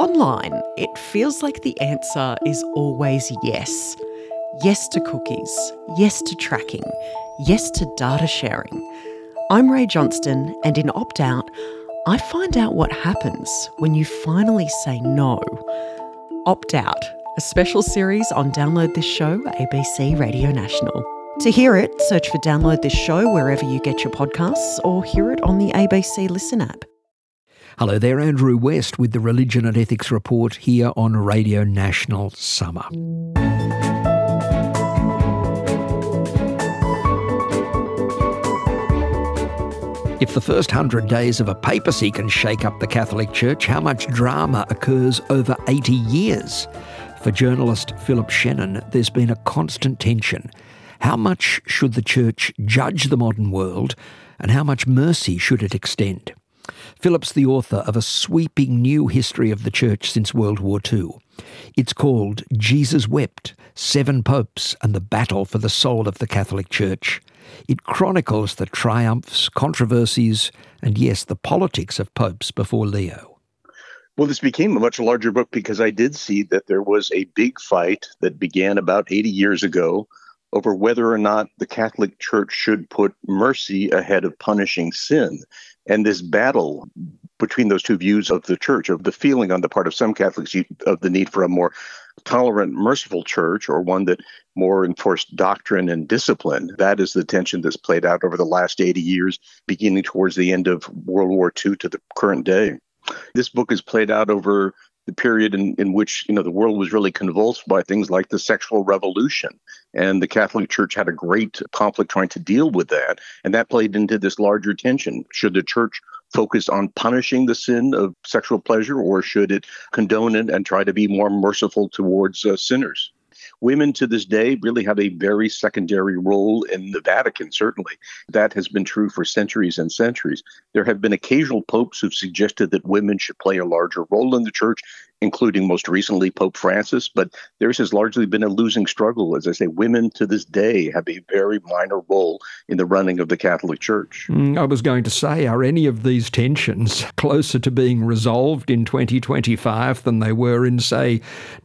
Online, it feels like the answer is always yes. Yes to cookies, yes to tracking, yes to data sharing. I'm Ray Johnston, and in Opt Out, I find out what happens when you finally say no. Opt Out, a special series on Download This Show, ABC Radio National. To hear it, search for Download This Show wherever you get your podcasts or hear it on the ABC Listen app. Hello there, Andrew West with the Religion and Ethics Report here on Radio National Summer. If the first 100 days of a papacy can shake up the Catholic Church, how much drama occurs over 80 years? For journalist Philip Shannon, there's been a constant tension. How much should the Church judge the modern world, and how much mercy should it extend? Philip's the author of a sweeping new history of the Church since World War II. It's called Jesus Wept, 7 Popes and the Battle for the Soul of the Catholic Church. It chronicles the triumphs, controversies, and yes, the politics of popes before Leo. Well, this became a much larger book because I did see that there was a big fight that began about 80 years ago over whether or not the Catholic Church should put mercy ahead of punishing sin. And this battle between those two views of the Church, of the feeling on the part of some Catholics of the need for a more tolerant, merciful church, or one that more enforced doctrine and discipline, that is the tension that's played out over the last 80 years, beginning towards the end of World War II to the current day. This book is played out over the period in which, the world was really convulsed by things like the sexual revolution. And the Catholic Church had a great conflict trying to deal with that. And that played into this larger tension. Should the Church focus on punishing the sin of sexual pleasure, or should it condone it and try to be more merciful towards sinners? Women to this day really have a very secondary role in the Vatican, certainly. That has been true for centuries and centuries. There have been occasional popes who've suggested that women should play a larger role in the Church, including most recently Pope Francis, but theirs has largely been a losing struggle. As I say, women to this day have a very minor role in the running of the Catholic Church. I was going to say, are any of these tensions closer to being resolved in 2025 than they were in, say,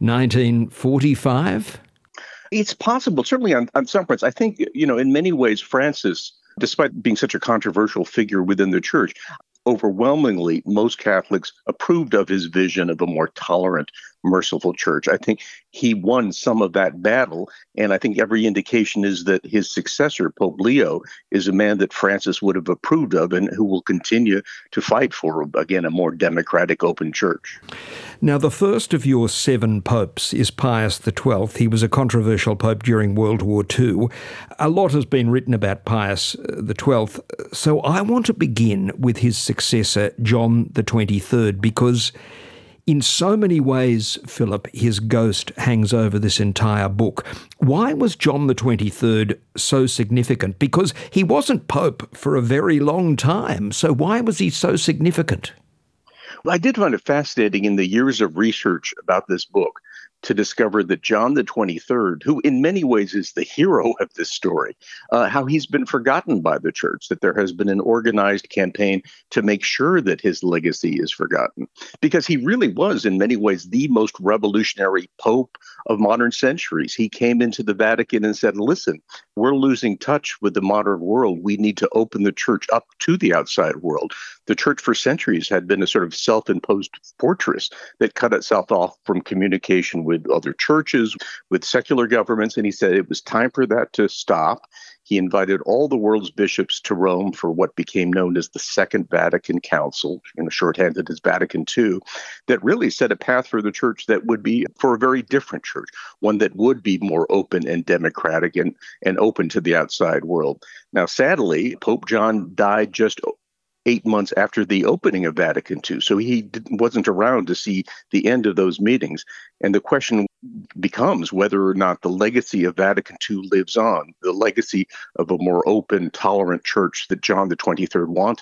1945? It's possible, certainly on some points. I think, in many ways, Francis, despite being such a controversial figure within the Church, overwhelmingly, most Catholics approved of his vision of a more tolerant, merciful church. I think he won some of that battle, and I think every indication is that his successor, Pope Leo, is a man that Francis would have approved of and who will continue to fight for, again, a more democratic, open church. Now, the first of your 7 popes is Pius XII. He was a controversial pope during World War II. A lot has been written about Pius XII, so I want to begin with his successor, John XXIII, because in so many ways, Philip, his ghost hangs over this entire book. Why was John XXIII so significant? Because he wasn't pope for a very long time, so why was he so significant? Well, I did find it fascinating in the years of research about this book to discover that John the 23rd, who in many ways is the hero of this story, how he's been forgotten by the Church, that there has been an organized campaign to make sure that his legacy is forgotten. Because he really was, in many ways, the most revolutionary pope of modern centuries. He came into the Vatican and said, listen, we're losing touch with the modern world. We need to open the Church up to the outside world. The Church for centuries had been a sort of self-imposed fortress that cut itself off from communication with other churches, with secular governments, and he said it was time for that to stop. He invited all the world's bishops to Rome for what became known as the Second Vatican Council, shorthanded as Vatican II, that really set a path for the Church that would be for a very different church, one that would be more open and democratic and open to the outside world. Now, sadly, Pope John died just 8 months after the opening of Vatican II. So he wasn't around to see the end of those meetings. And the question becomes whether or not the legacy of Vatican II lives on, the legacy of a more open, tolerant church that John the 23rd wanted.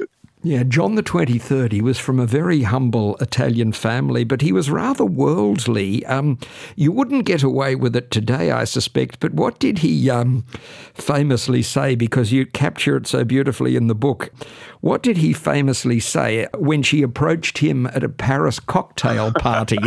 Yeah, John the 23rd, he was from a very humble Italian family, but he was rather worldly. You wouldn't get away with it today, I suspect, but what did he famously say? Because you capture it so beautifully in the book. What did he famously say when she approached him at a Paris cocktail party?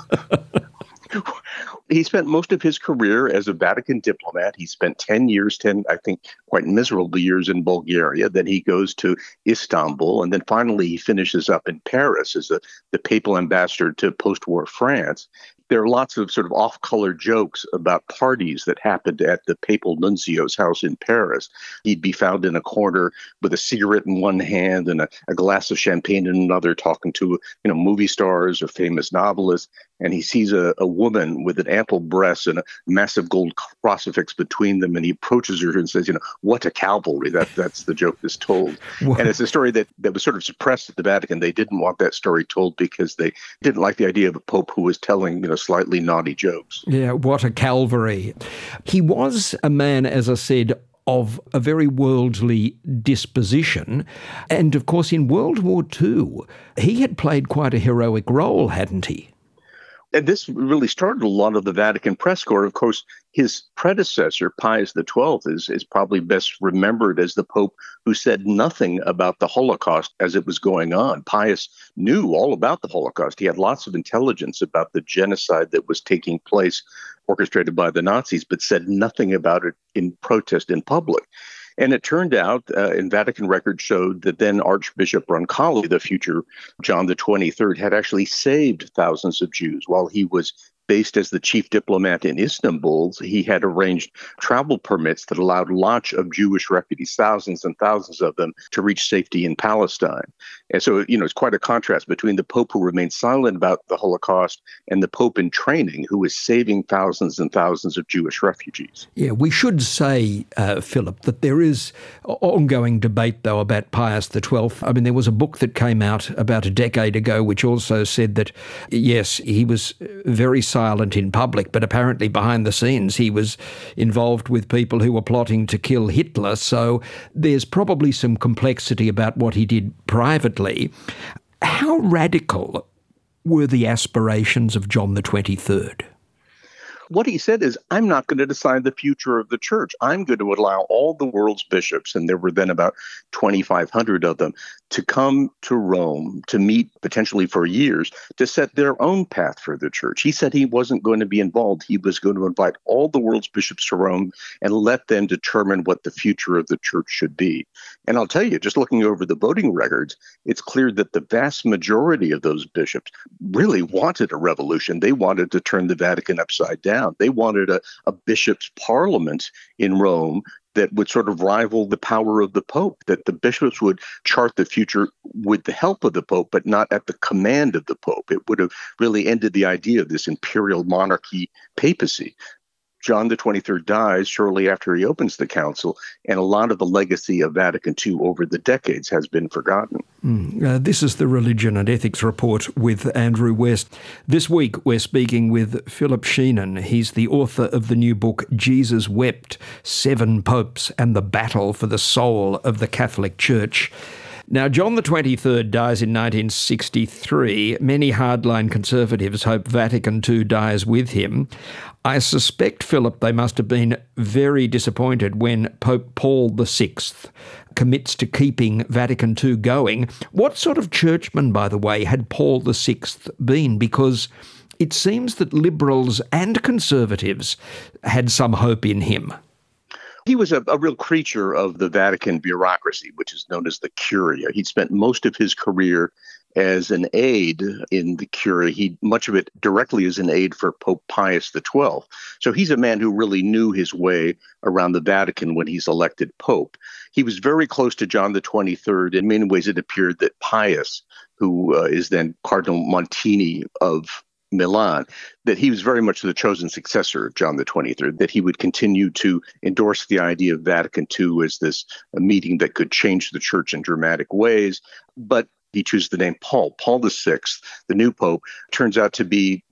He spent most of his career as a Vatican diplomat. He spent 10 years, I think, quite miserable years in Bulgaria. Then he goes to Istanbul, and then finally he finishes up in Paris as the papal ambassador to post-war France. There are lots of sort of off-color jokes about parties that happened at the papal nuncio's house in Paris. He'd be found in a corner with a cigarette in one hand and a glass of champagne in another, talking to movie stars or famous novelists. And he sees a woman with an ample breast and a massive gold crucifix between them, and he approaches her and says, "What a cavalry!" That's the joke that's told. What? And it's a story that was sort of suppressed at the Vatican. They didn't want that story told because they didn't like the idea of a pope who was telling slightly naughty jokes. Yeah, what a Calvary. He was a man, as I said, of a very worldly disposition. And of course, in World War II, he had played quite a heroic role, hadn't he? And this really started a lot of the Vatican press corps. Of course, his predecessor, Pius XII, is probably best remembered as the Pope who said nothing about the Holocaust as it was going on. Pius knew all about the Holocaust. He had lots of intelligence about the genocide that was taking place, orchestrated by the Nazis, but said nothing about it in protest in public. And it turned out, and Vatican records showed that then Archbishop Roncalli, the future John the 23rd, had actually saved thousands of Jews while he was based as the chief diplomat in Istanbul. He had arranged travel permits that allowed lots of Jewish refugees, thousands and thousands of them, to reach safety in Palestine. And so, it's quite a contrast between the Pope who remained silent about the Holocaust and the Pope in training who is saving thousands and thousands of Jewish refugees. Yeah, we should say, Philip, that there is ongoing debate, though, about Pius XII. I mean, there was a book that came out about a decade ago which also said that, yes, he was very silent in public, but apparently behind the scenes he was involved with people who were plotting to kill Hitler. So there's probably some complexity about what he did privately. How radical were the aspirations of John the 23rd? What he said is, I'm not going to decide the future of the church. I'm going to allow all the world's bishops, and there were then about 2,500 of them, to come to Rome to meet potentially for years to set their own path for the church. He said he wasn't going to be involved. He was going to invite all the world's bishops to Rome and let them determine what the future of the church should be. And I'll tell you, just looking over the voting records, it's clear that the vast majority of those bishops really wanted a revolution. They wanted to turn the Vatican upside down. They wanted a bishop's parliament in Rome that would sort of rival the power of the Pope, that the bishops would chart the future with the help of the Pope, but not at the command of the Pope. It would have really ended the idea of this imperial monarchy papacy. John the 23rd dies shortly after he opens the council, and a lot of the legacy of Vatican II over the decades has been forgotten. This is the Religion and Ethics Report with Andrew West. This week we're speaking with Philip Sheenan. He's the author of the new book, Jesus Wept, 7 Popes and the Battle for the Soul of the Catholic Church. Now, John the 23rd dies in 1963. Many hardline conservatives hope Vatican II dies with him. I suspect, Philip, they must have been very disappointed when Pope Paul VI commits to keeping Vatican II going. What sort of churchman, by the way, had Paul VI been? Because it seems that liberals and conservatives had some hope in him. He was a real creature of the Vatican bureaucracy, which is known as the Curia. He'd spent most of his career as an aide in the Curia. Much of it directly as an aide for Pope Pius XII. So he's a man who really knew his way around the Vatican when he's elected Pope. He was very close to John the 23rd. In many ways, it appeared that Pius, who is then Cardinal Montini of Milan, that he was very much the chosen successor of John the 23rd, that he would continue to endorse the idea of Vatican II as this meeting that could change the church in dramatic ways. But he chooses the name Paul. Paul VI, the new pope, turns out to be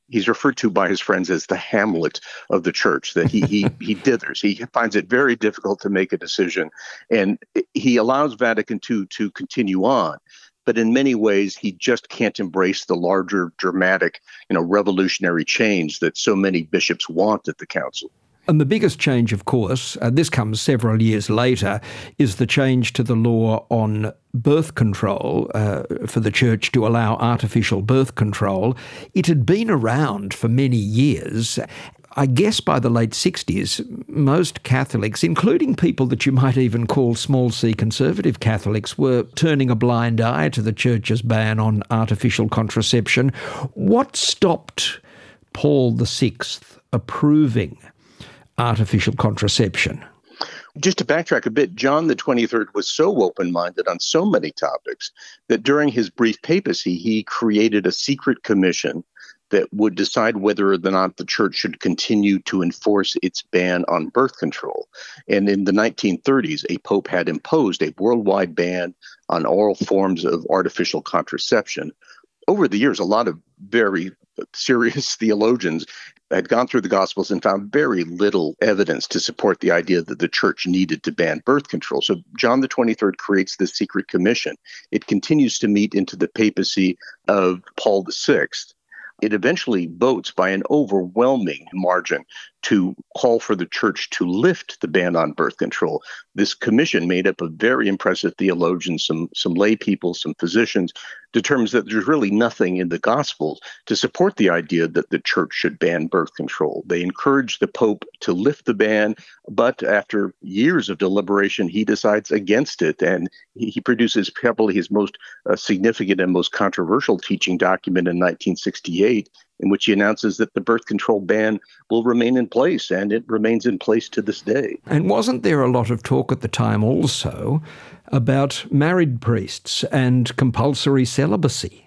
He's referred to by his friends as the Hamlet of the church, that he dithers. He finds it very difficult to make a decision, and he allows Vatican II to continue on. But in many ways, he just can't embrace the larger, dramatic, revolutionary change that so many bishops want at the council. And the biggest change, of course, this comes several years later, is the change to the law on birth control for the church to allow artificial birth control. It had been around for many years. I guess by the late 60s, most Catholics, including people that you might even call small c conservative Catholics, were turning a blind eye to the church's ban on artificial contraception. What stopped Paul VI approving artificial contraception? Just to backtrack a bit, John the 23rd was so open-minded on so many topics that during his brief papacy, he created a secret commission that would decide whether or not the church should continue to enforce its ban on birth control. And in the 1930s, a pope had imposed a worldwide ban on all forms of artificial contraception. Over the years, a lot of very serious theologians had gone through the Gospels and found very little evidence to support the idea that the church needed to ban birth control. So John the 23rd creates this secret commission. It continues to meet into the papacy of Paul VI. It eventually votes by an overwhelming margin to call for the church to lift the ban on birth control. This commission, made up of very impressive theologians, some lay people, some physicians, determines that there's really nothing in the Gospels to support the idea that the church should ban birth control. They encourage the Pope to lift the ban, but after years of deliberation, he decides against it, and he produces probably his most significant and most controversial teaching document in 1968, in which he announces that the birth control ban will remain in place, and it remains in place to this day. And wasn't there a lot of talk at the time also about married priests and compulsory celibacy?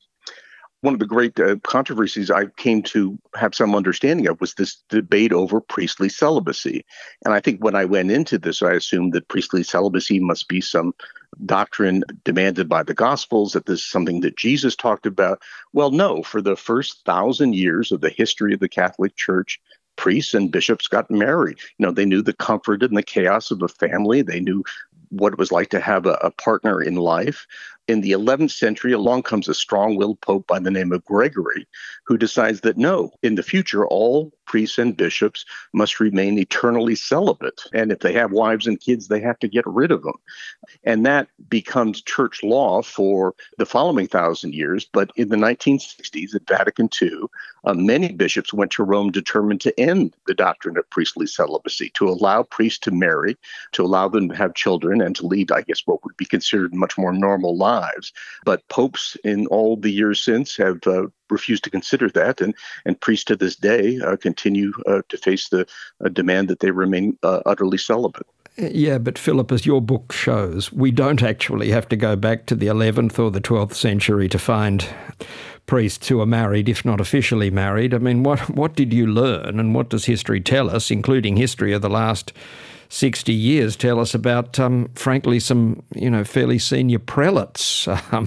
One of the great controversies I came to have some understanding of was this debate over priestly celibacy. And I think when I went into this, I assumed that priestly celibacy must be some doctrine demanded by the Gospels, that this is something that Jesus talked about. Well, no, for the first 1,000 years of the history of the Catholic Church, priests and bishops got married. They knew the comfort and the chaos of a family. They knew what it was like to have a partner in life. In the 11th century, along comes a strong-willed pope by the name of Gregory, who decides that no, in the future, all priests and bishops must remain eternally celibate. And if they have wives and kids, they have to get rid of them. And that becomes church law for the following 1,000 years. But in the 1960s, at Vatican II, many bishops went to Rome determined to end the doctrine of priestly celibacy, to allow priests to marry, to allow them to have children, and to lead, I guess, what would be considered much more normal lives. But popes in all the years since have refused to consider that, and priests to this day continue to face the demand that they remain utterly celibate. Yeah, but Philip, as your book shows, we don't actually have to go back to the 11th or the 12th century to find priests who are married, if not officially married. I mean, what did you learn, and what does history tell us, including history of the last 60 years, tell us about, frankly, some, fairly senior prelates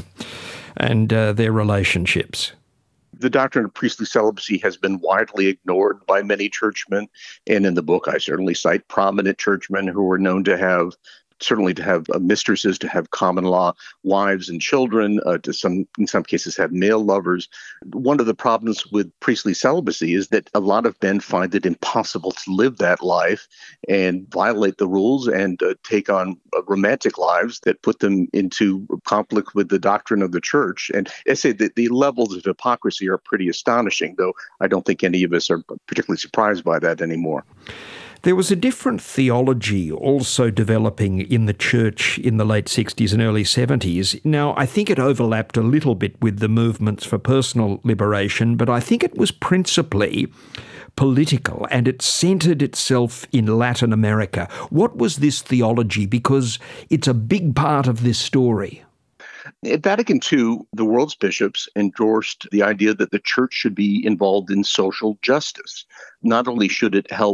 and their relationships? The doctrine of priestly celibacy has been widely ignored by many churchmen. And in the book, I certainly cite prominent churchmen who were known to have mistresses, to have common law wives and children, in some cases have male lovers. One of the problems with priestly celibacy is that a lot of men find it impossible to live that life and violate the rules and take on romantic lives that put them into conflict with the doctrine of the church. And I say that the levels of hypocrisy are pretty astonishing, though I don't think any of us are particularly surprised by that anymore. There was a different theology also developing in the church in the late 60s and early 70s. Now, I think it overlapped a little bit with the movements for personal liberation, but I think it was principally political, and it centred itself in Latin America. What was this theology? Because it's a big part of this story. At Vatican II, the world's bishops endorsed the idea that the church should be involved in social justice. Not only should it help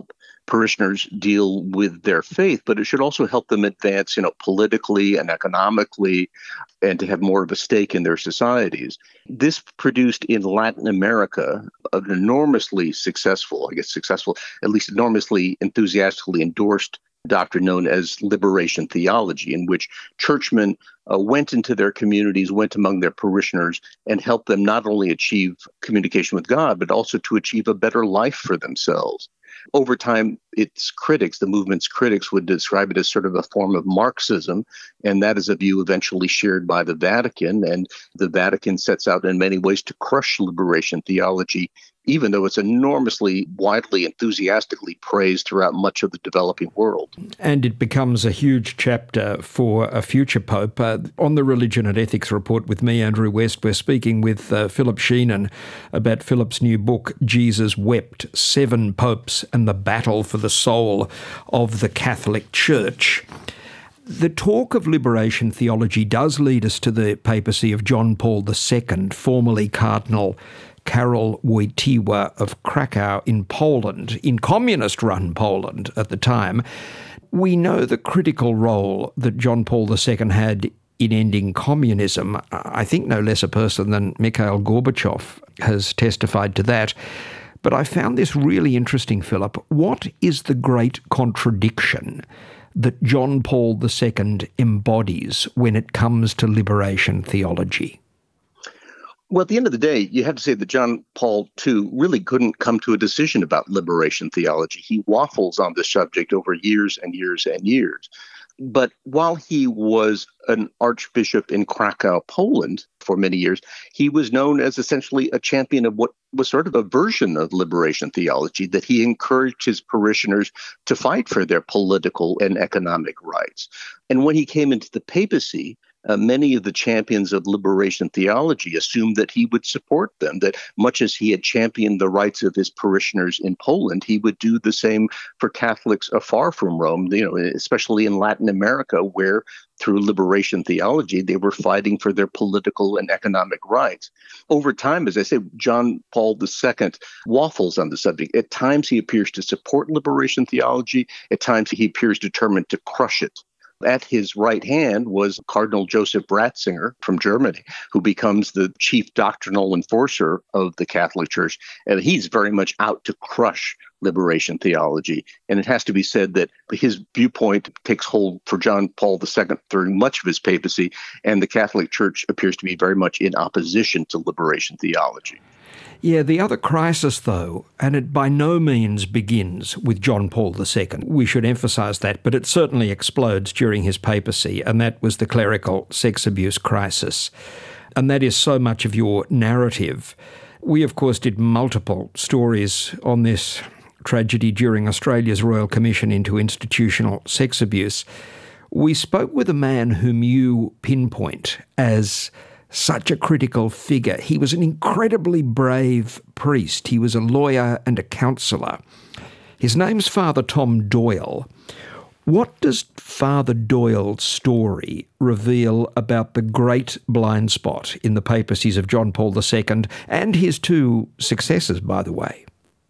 parishioners deal with their faith, but it should also help them advance, politically and economically, and to have more of a stake in their societies. This produced in Latin America an enormously successful, at least enormously enthusiastically endorsed doctrine known as liberation theology, in which churchmen went into their communities, went among their parishioners, and helped them not only achieve communication with God, but also to achieve a better life for themselves. Over time, its critics, the movement's critics, would describe it as sort of a form of Marxism, and that is a view eventually shared by the Vatican. And the Vatican sets out in many ways to crush liberation theology, even though it's enormously, widely, enthusiastically praised throughout much of the developing world. And it becomes a huge chapter for a future pope. On the Religion and Ethics Report with me, Andrew West, we're speaking with Philip Sheenan about Philip's new book, Jesus Wept, 7 Popes and the Battle for the Soul of the Catholic Church. The talk of liberation theology does lead us to the papacy of John Paul II, formerly Cardinal Karol Wojtyła of Krakow in Poland, in communist-run Poland at the time. We know the critical role that John Paul II had in ending communism. I think no less a person than Mikhail Gorbachev has testified to that. But I found this really interesting, Philip. What is the great contradiction that John Paul II embodies when it comes to liberation theology? Well, at the end of the day, you have to say that John Paul II really couldn't come to a decision about liberation theology. He waffles on the subject over years and years and years. But while he was an archbishop in Krakow, Poland, for many years, he was known as essentially a champion of what was sort of a version of liberation theology, that he encouraged his parishioners to fight for their political and economic rights. And when he came into the papacy, many of the champions of liberation theology assumed that he would support them, that much as he had championed the rights of his parishioners in Poland, he would do the same for Catholics afar from Rome, especially in Latin America, where through liberation theology, they were fighting for their political and economic rights. Over time, as I say, John Paul II waffles on the subject. At times, he appears to support liberation theology. At times, he appears determined to crush it. At his right hand was Cardinal Joseph Ratzinger from Germany, who becomes the chief doctrinal enforcer of the Catholic Church. And he's very much out to crush liberation theology. And it has to be said that his viewpoint takes hold for John Paul II during much of his papacy, and the Catholic Church appears to be very much in opposition to liberation theology. Yeah, the other crisis, though, and it by no means begins with John Paul II. We should emphasise that, but it certainly explodes during his papacy, and that was the clerical sex abuse crisis. And that is so much of your narrative. We, of course, did multiple stories on this tragedy during Australia's Royal Commission into Institutional Sex Abuse. We spoke with a man whom you pinpoint as such a critical figure. He was an incredibly brave priest. He was a lawyer and a counsellor. His name's Father Tom Doyle. What does Father Doyle's story reveal about the great blind spot in the papacies of John Paul II and his 2 successors, by the way?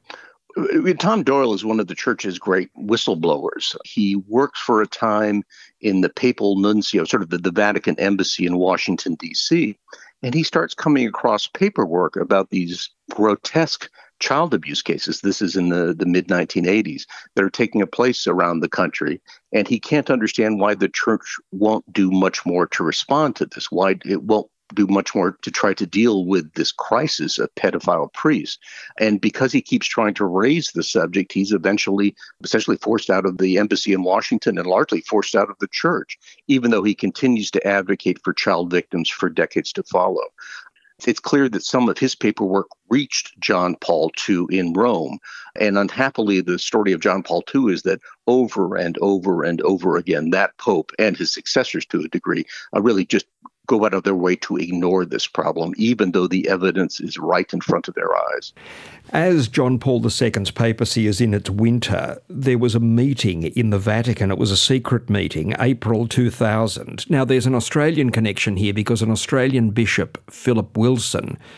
Tom Doyle is one of the church's great whistleblowers. He works for a time in the papal nuncio, sort of the Vatican embassy in Washington, D.C., and he starts coming across paperwork about these grotesque child abuse cases. This is in the mid-1980s that are taking place around the country, and he can't understand why the church won't do much more to respond to this, why it won't do much more to try to deal with this crisis of pedophile priests. And because he keeps trying to raise the subject, he's essentially forced out of the embassy in Washington and largely forced out of the church, even though he continues to advocate for child victims for decades to follow. It's clear that some of his paperwork reached John Paul II in Rome. And unhappily, the story of John Paul II is that over and over and over again, that Pope and his successors to a degree really just go out of their way to ignore this problem, even though the evidence is right in front of their eyes. As John Paul II's papacy is in its winter, there was a meeting in the Vatican. It was a secret meeting, April 2000. Now, there's an Australian connection here because an Australian bishop, Philip Wilson,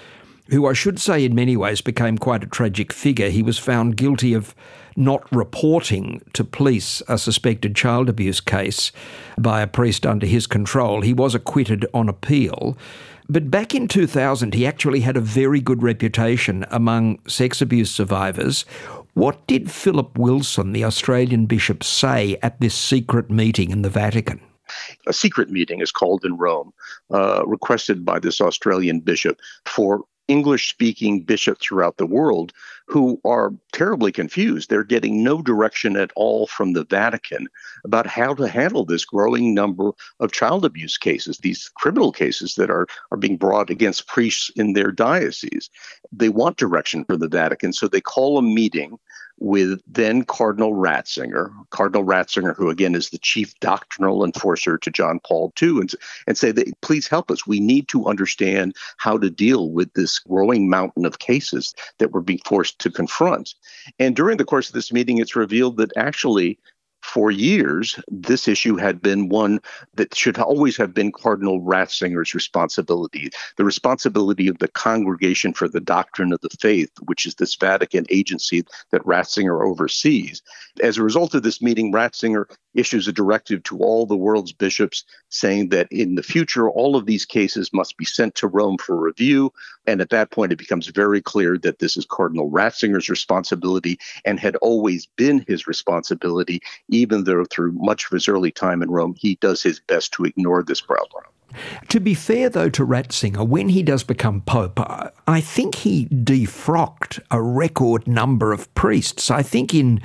who I should say in many ways became quite a tragic figure. He was found guilty of not reporting to police a suspected child abuse case by a priest under his control. He was acquitted on appeal. But back in 2000, he actually had a very good reputation among sex abuse survivors. What did Philip Wilson, the Australian bishop, say at this secret meeting in the Vatican? A secret meeting is called in Rome, requested by this Australian bishop for English-speaking bishops throughout the world who are terribly confused. They're getting no direction at all from the Vatican about how to handle this growing number of child abuse cases, these criminal cases that are being brought against priests in their diocese. They want direction from the Vatican, so they call a meeting with then Cardinal Ratzinger, who again is the chief doctrinal enforcer to John Paul II, and say that please help us. We need to understand how to deal with this growing mountain of cases that we're being forced to confront. And during the course of this meeting, it's revealed that actually, for years, this issue had been one that should always have been Cardinal Ratzinger's responsibility, the responsibility of the Congregation for the Doctrine of the Faith, which is this Vatican agency that Ratzinger oversees. As a result of this meeting, Ratzinger issues a directive to all the world's bishops saying that in the future, all of these cases must be sent to Rome for review. And at that point, it becomes very clear that this is Cardinal Ratzinger's responsibility and had always been his responsibility, even though through much of his early time in Rome, he does his best to ignore this problem. To be fair, though, to Ratzinger, when he does become Pope, I think he defrocked a record number of priests. I think in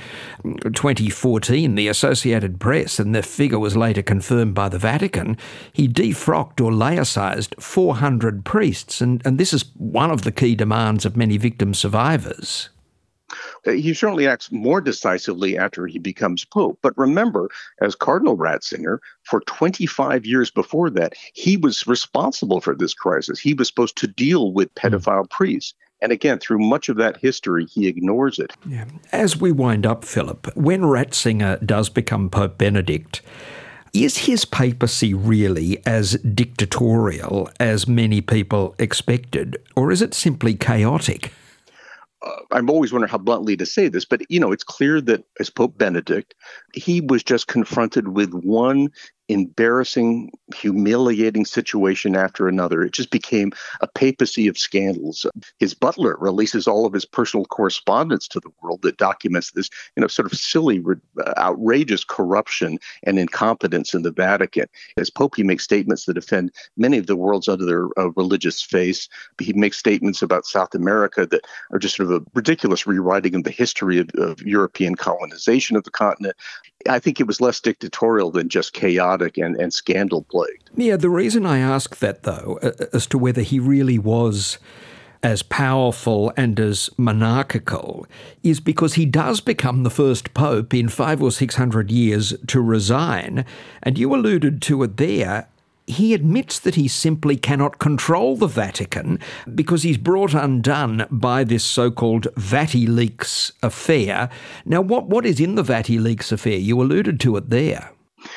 2014, the Associated Press, and the figure was later confirmed by the Vatican, he defrocked or laicized 400 priests. And this is one of the key demands of many victim survivors. He certainly acts more decisively after he becomes Pope. But remember, as Cardinal Ratzinger, for 25 years before that, he was responsible for this crisis. He was supposed to deal with pedophile priests. And again, through much of that history, he ignores it. Yeah. As we wind up, Philip, when Ratzinger does become Pope Benedict, is his papacy really as dictatorial as many people expected, or is it simply chaotic? I'm always wondering how bluntly to say this, but, it's clear that as Pope Benedict, he was just confronted with one embarrassing, humiliating situation after another. It just became a papacy of scandals. His butler releases all of his personal correspondence to the world that documents this, sort of silly, outrageous corruption and incompetence in the Vatican. As Pope, he makes statements that offend many of the world's other religious faiths. He makes statements about South America that are just sort of a ridiculous rewriting of the history of European colonization of the continent. I think it was less dictatorial than just chaotic and scandal-plagued. Yeah, the reason I ask that, though, as to whether he really was as powerful and as monarchical, is because he does become the first pope in 500 or 600 years to resign. And you alluded to it there. He admits that he simply cannot control the Vatican because he's brought undone by this so-called VatiLeaks affair. Now, what is in the VatiLeaks affair? You alluded to it there.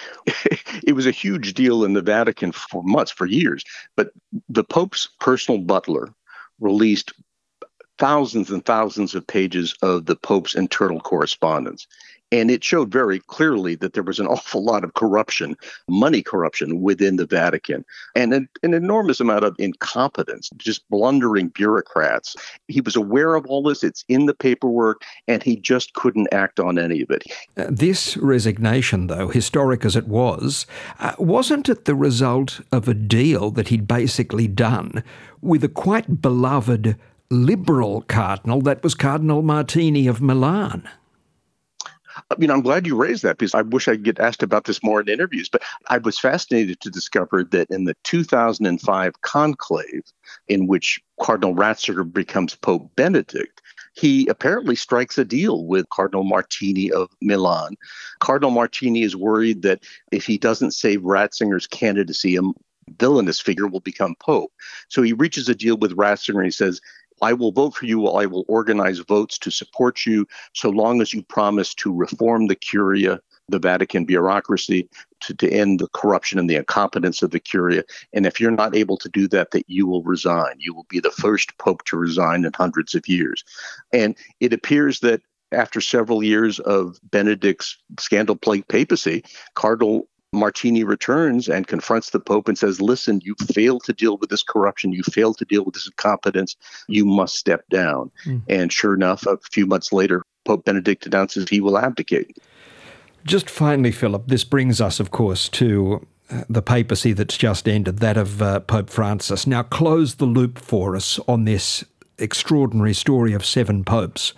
It was a huge deal in the Vatican for months, for years. But the Pope's personal butler released thousands and thousands of pages of the Pope's internal correspondence. And it showed very clearly that there was an awful lot of corruption, money corruption within the Vatican, and an enormous amount of incompetence, just blundering bureaucrats. He was aware of all this. It's in the paperwork, and he just couldn't act on any of it. This resignation, though, historic as it was, wasn't it the result of a deal that he'd basically done with a quite beloved liberal cardinal, that was Cardinal Martini of Milan? I'm glad you raised that because I wish I'd get asked about this more in interviews. But I was fascinated to discover that in the 2005 conclave, in which Cardinal Ratzinger becomes Pope Benedict, he apparently strikes a deal with Cardinal Martini of Milan. Cardinal Martini is worried that if he doesn't save Ratzinger's candidacy, a villainous figure will become Pope. So he reaches a deal with Ratzinger and he says, I will vote for you. I will organize votes to support you so long as you promise to reform the Curia, the Vatican bureaucracy, to end the corruption and the incompetence of the Curia. And if you're not able to do that, that you will resign. You will be the first pope to resign in hundreds of years. And it appears that after several years of Benedict's scandal-plagued papacy, Cardinal Martini returns and confronts the Pope and says, listen, you failed to deal with this corruption. You failed to deal with this incompetence. You must step down. And sure enough, a few months later, Pope Benedict announces he will abdicate. Just finally, Philip, this brings us, of course, to the papacy that's just ended, that of Pope Francis. Now, close the loop for us on this extraordinary story of 7 popes.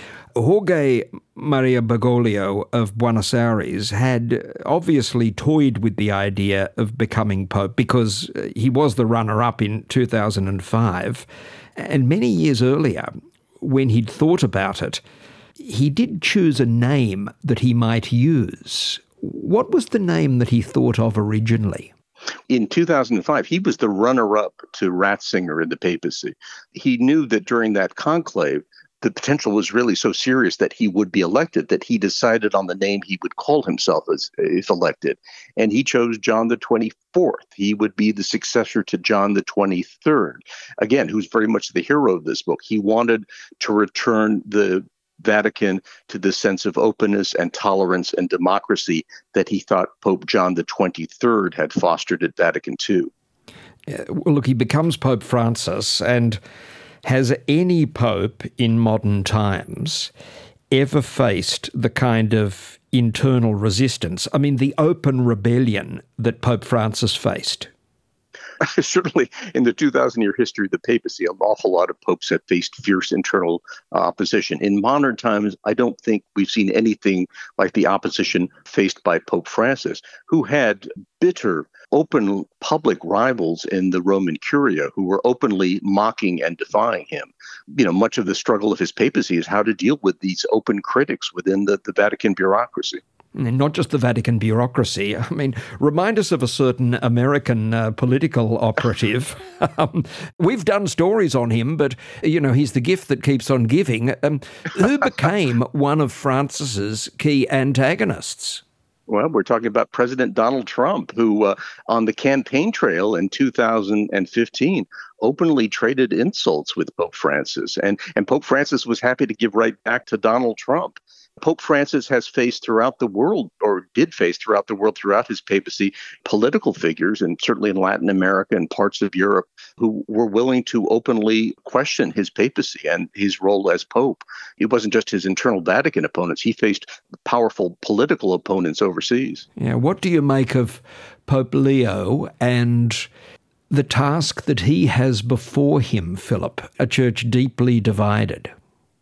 Jorge Maria Bergoglio of Buenos Aires had obviously toyed with the idea of becoming pope because he was the runner-up in 2005. And many years earlier, when he'd thought about it, he did choose a name that he might use. What was the name that he thought of originally? In 2005, he was the runner-up to Ratzinger in the papacy. He knew that during that conclave, the potential was really so serious that he would be elected that he decided on the name he would call himself if elected. And he chose John the 24th. He would be the successor to John the 23rd, again, who's very much the hero of this book. He wanted to return the Vatican to the sense of openness and tolerance and democracy that he thought Pope John the 23rd had fostered at Vatican II. Well, look, he becomes Pope Francis, and has any pope in modern times ever faced the kind of internal resistance? I mean, the open rebellion that Pope Francis faced? Certainly, in the 2,000-year history of the papacy, an awful lot of popes have faced fierce internal opposition. In modern times, I don't think we've seen anything like the opposition faced by Pope Francis, who had bitter, open public rivals in the Roman Curia who were openly mocking and defying him. You know, much of the struggle of his papacy is how to deal with these open critics within the Vatican bureaucracy. And not just the Vatican bureaucracy. I mean, remind us of a certain American political operative. We've done stories on him, but, you know, he's the gift that keeps on giving. Who became one of Francis's key antagonists? Well, we're talking about President Donald Trump, who on the campaign trail in 2015 openly traded insults with Pope Francis. And Pope Francis was happy to give right back to Donald Trump. Pope Francis has faced throughout the world, or did face throughout the world throughout his papacy, political figures, and certainly in Latin America and parts of Europe, who were willing to openly question his papacy and his role as Pope. It wasn't just his internal Vatican opponents. He faced powerful political opponents overseas. Yeah, what do you make of Pope Leo and the task that he has before him, Philip, a church deeply divided?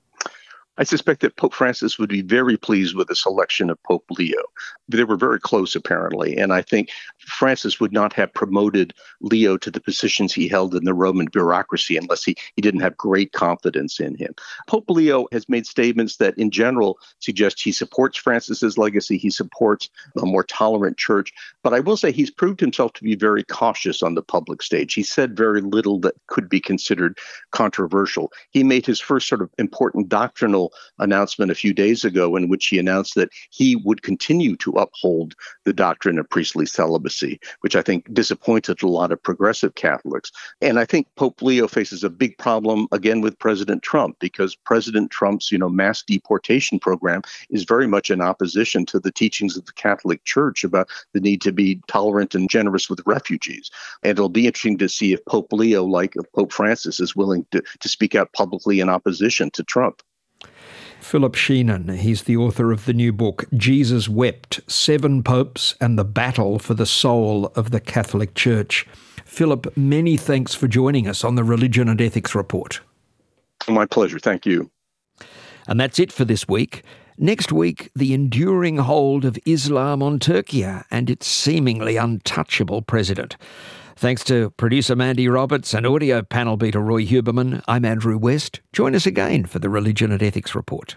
I suspect that Pope Francis would be very pleased with the selection of Pope Leo. They were very close, apparently, and I think Francis would not have promoted Leo to the positions he held in the Roman bureaucracy unless he didn't have great confidence in him. Pope Leo has made statements that, in general, suggest he supports Francis's legacy. He supports a more tolerant church. But I will say he's proved himself to be very cautious on the public stage. He said very little that could be considered controversial. He made his first sort of important doctrinal announcement a few days ago in which he announced that he would continue to uphold the doctrine of priestly celibacy, which I think disappointed a lot of progressive Catholics. And I think Pope Leo faces a big problem again with President Trump, because President Trump's, mass deportation program is very much in opposition to the teachings of the Catholic Church about the need to be tolerant and generous with refugees. And it'll be interesting to see if Pope Leo, like Pope Francis, is willing to speak out publicly in opposition to Trump. Philip Sheenan, he's the author of the new book, Jesus Wept, 7 Popes and the Battle for the Soul of the Catholic Church. Philip, many thanks for joining us on the Religion and Ethics Report. My pleasure. Thank you. And that's it for this week. Next week, the enduring hold of Islam on Turkey and its seemingly untouchable president. Thanks to producer Mandy Roberts and audio panel beater Roy Huberman, I'm Andrew West. Join us again for the Religion and Ethics Report.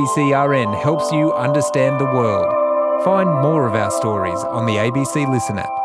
ABCRN helps you understand the world. Find more of our stories on the ABC Listen app.